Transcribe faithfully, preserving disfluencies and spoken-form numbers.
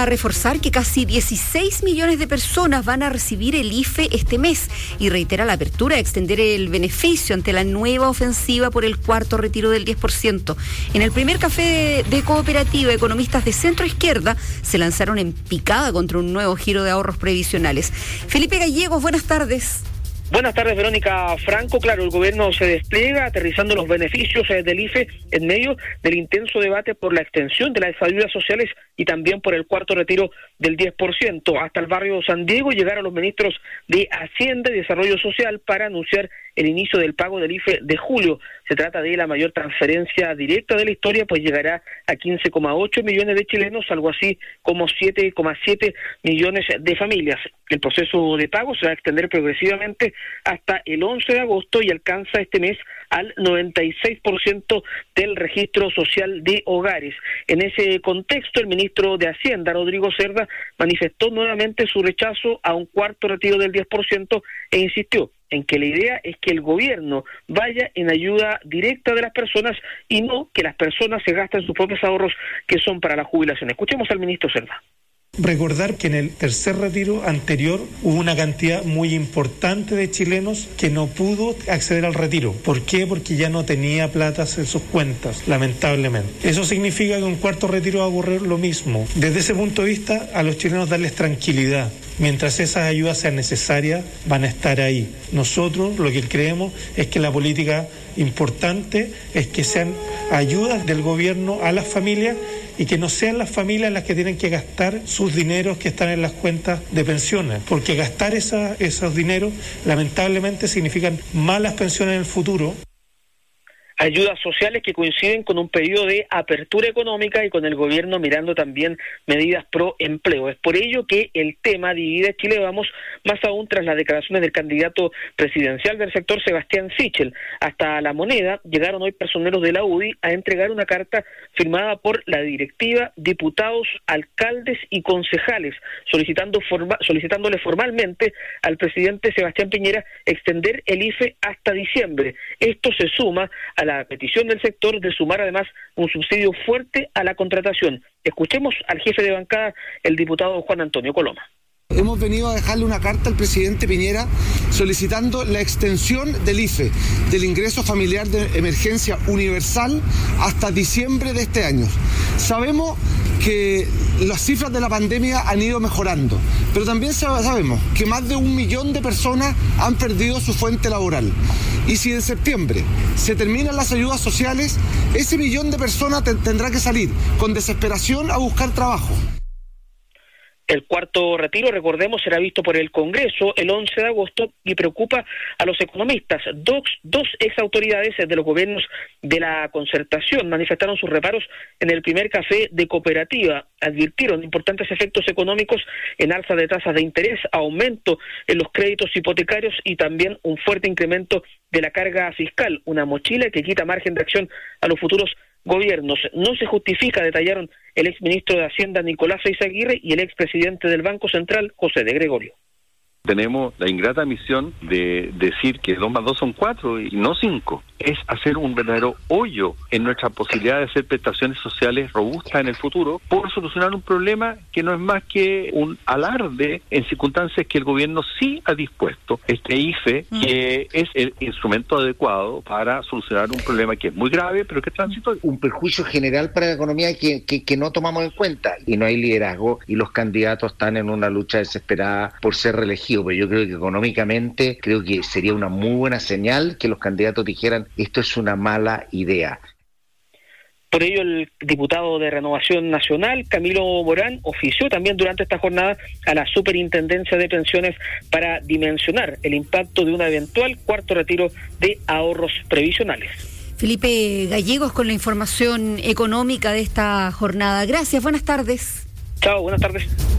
a reforzar que casi dieciséis millones de personas van a recibir el I F E este mes y reitera la apertura de extender el beneficio ante la nueva ofensiva por el cuarto retiro del diez por ciento. En el primer café de, de cooperativa, economistas de centro izquierda se lanzaron en picada contra un nuevo giro de ahorros previsionales. Felipe Gallegos, buenas tardes. Buenas tardes, Verónica Franco. Claro, el gobierno se despliega aterrizando los beneficios eh, del I F E en medio del intenso debate por la extensión de las ayudas sociales y también por el cuarto retiro del diez por ciento. Hasta el barrio San Diego llegaron los ministros de Hacienda y Desarrollo Social para anunciar el inicio del pago del I F E de julio. Se trata de la mayor transferencia directa de la historia, pues llegará a quince coma ocho millones de chilenos, algo así como siete coma siete millones de familias. El proceso de pago se va a extender progresivamente hasta el once de agosto y alcanza este mes al noventa y seis por ciento del registro social de hogares. En ese contexto, el ministro de Hacienda, Rodrigo Cerda, manifestó nuevamente su rechazo a un cuarto retiro del diez por ciento e insistió en que la idea es que el gobierno vaya en ayuda directa de las personas y no que las personas se gasten sus propios ahorros que son para la jubilación. Escuchemos al ministro Cerda. Recordar que en el tercer retiro anterior hubo una cantidad muy importante de chilenos que no pudo acceder al retiro. ¿Por qué? Porque ya no tenía platas en sus cuentas, lamentablemente. Eso significa que un cuarto retiro va a ocurrir lo mismo. Desde ese punto de vista, a los chilenos darles tranquilidad. Mientras esas ayudas sean necesarias, van a estar ahí. Nosotros lo que creemos es que la política importante es que sean ayudas del gobierno a las familias y que no sean las familias las que tienen que gastar sus dineros que están en las cuentas de pensiones, porque gastar esa, esos dineros lamentablemente significan malas pensiones en el futuro. Ayudas sociales que coinciden con un periodo de apertura económica y con el gobierno mirando también medidas pro empleo. Es por ello que el tema divide a Chile Vamos, más aún tras las declaraciones del candidato presidencial del sector, Sebastián Sichel. Hasta La Moneda llegaron hoy personeros de la U D I a entregar una carta firmada por la directiva, diputados, alcaldes y concejales, solicitando forma, solicitándole formalmente al presidente Sebastián Piñera extender el I F E hasta diciembre. Esto se suma a la petición del sector de sumar además un subsidio fuerte a la contratación. Escuchemos al jefe de bancada, el diputado Juan Antonio Coloma. Hemos venido a dejarle una carta al presidente Piñera solicitando la extensión del I F E, del ingreso familiar de emergencia universal, hasta diciembre de este año. Sabemos que las cifras de la pandemia han ido mejorando, pero también sabemos que más de un millón de personas han perdido su fuente laboral. Y si en septiembre se terminan las ayudas sociales, ese millón de personas te- tendrá que salir con desesperación a buscar trabajo. El cuarto retiro, recordemos, será visto por el Congreso el once de agosto y preocupa a los economistas. Dos, dos exautoridades de los gobiernos de la concertación manifestaron sus reparos en el primer café de cooperativa. Advirtieron importantes efectos económicos en alza de tasas de interés, aumento en los créditos hipotecarios y también un fuerte incremento de la carga fiscal, una mochila que quita margen de acción a los futuros gobiernos. No se justifica, detallaron el exministro de Hacienda Nicolás Eizaguirre y el expresidente del Banco Central José de Gregorio. Tenemos la ingrata misión de decir que dos más dos son cuatro y no cinco. Es hacer un verdadero hoyo en nuestra posibilidad de hacer prestaciones sociales robustas en el futuro por solucionar un problema que no es más que un alarde en circunstancias que el gobierno sí ha dispuesto este I F E, que es el instrumento adecuado para solucionar un problema que es muy grave, pero que es transitorio. Un perjuicio general para la economía que, que, que no tomamos en cuenta, y no hay liderazgo y los candidatos están en una lucha desesperada por ser reelegidos. Pero yo creo que económicamente creo que sería una muy buena señal que los candidatos dijeran esto es una mala idea. Por ello, el diputado de Renovación Nacional, Camilo Morán, ofició también durante esta jornada a la Superintendencia de Pensiones para dimensionar el impacto de un eventual cuarto retiro de ahorros previsionales. Felipe Gallegos con la información económica de esta jornada. Gracias, buenas tardes. Chao, buenas tardes.